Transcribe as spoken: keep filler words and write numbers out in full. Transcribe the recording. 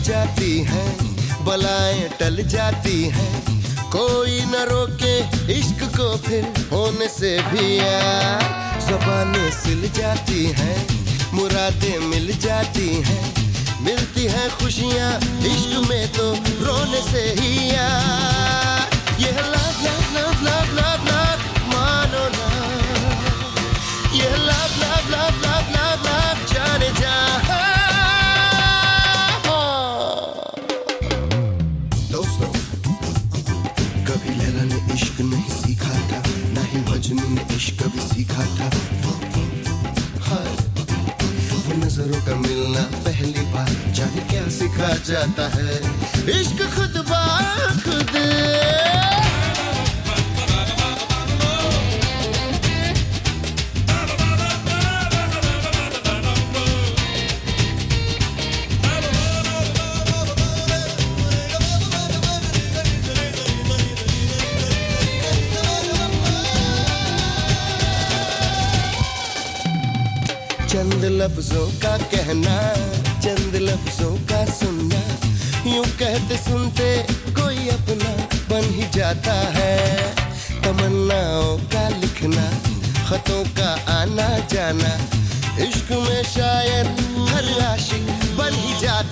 जाती हैं, बलाएं टल जाती हैं, कोई न रोके इश्क को फिर होने से भी यार। ज़बानें सिल जाती हैं, मुरादें मिल जाती हैं, मिलती हैं खुशियाँ इश्क में तो रोने से ही यार। ये love love love love love love मानो ना, ये love love love love love love जाने जा। दोस्तों, कभी लैला ने इश्क नहीं सीखा था, ना ही मजनू ने इश्क कभी सीखा था। हाय, वो नजरों का मिलना पहली बार, जाने क्या सिखा जाता है इश्क खुद बा खुद। चंद लफ्जों का कहना, चंद लफ्जों का सुनना, यूं कहते सुनते कोई अपना बन ही जाता है। तमन्नाओं का लिखना, खतों का आना जाना, इश्क में शायद हर आशिक बन ही जाता